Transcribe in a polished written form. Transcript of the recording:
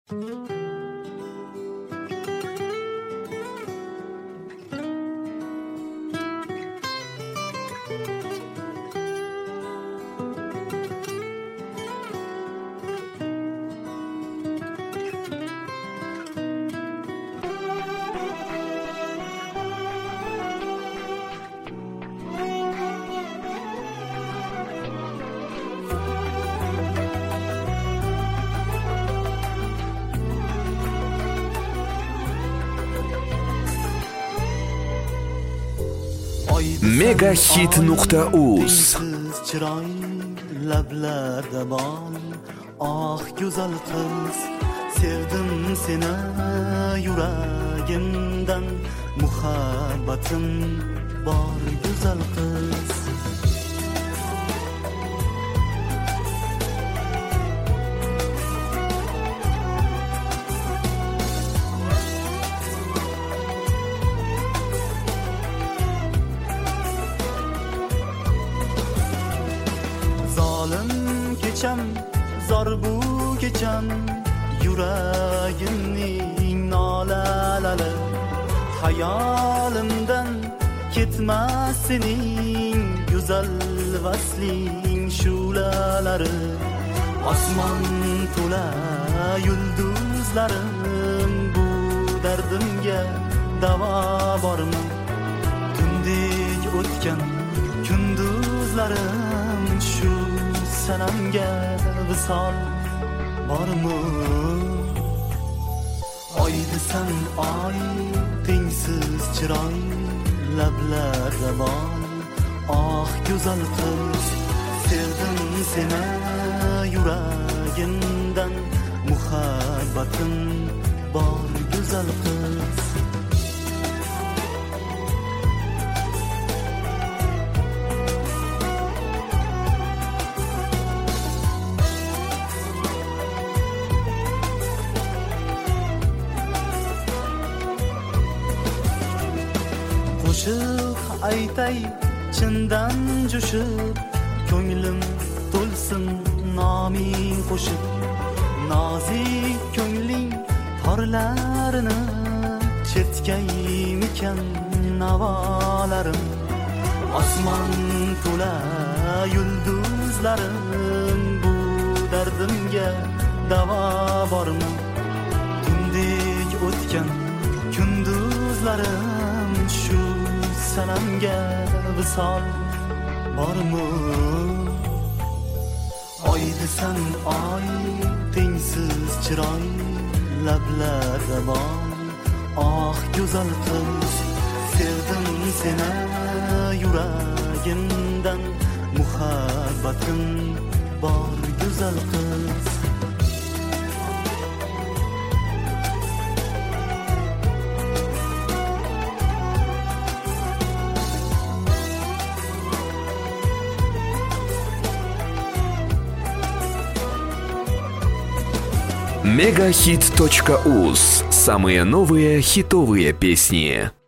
Megahit.uz chiroy lablarda bol ah go'zal qiz sevdim seni yuragimdan muhabbatim bor go'zal qiz kecham zor bu kecham yuragimning nolalari hayolimdan ketmas sening go'zal vasling shulalari osmon to'la yulduzlarim bu dardimga davo bormi tundek o'tgan kunduzlarim shu sanamga visol bormi oy desam oy tengsiz chiroy lablarda bol ah go'zal qiz sevdim seni yuragimdan muhabbatim bor go'zal qiz qo'shiq aytay chindan jo'shib ko'nglim to'lsin noming qo'shib nozik ko'ngling torlarini chertkaymikan navolarim osmon to'la yulduzlarim bu dardimga davo bormi tundek o'tgan kunduzlarim shu sanamga visol bormi oy desam oy tengsiz chiroy lablarda bol ah go'zal qiz sevdim seni yuragimdan muhabbatim bor go'zal qiz Megahit.uz. Самые новые хитовые песни.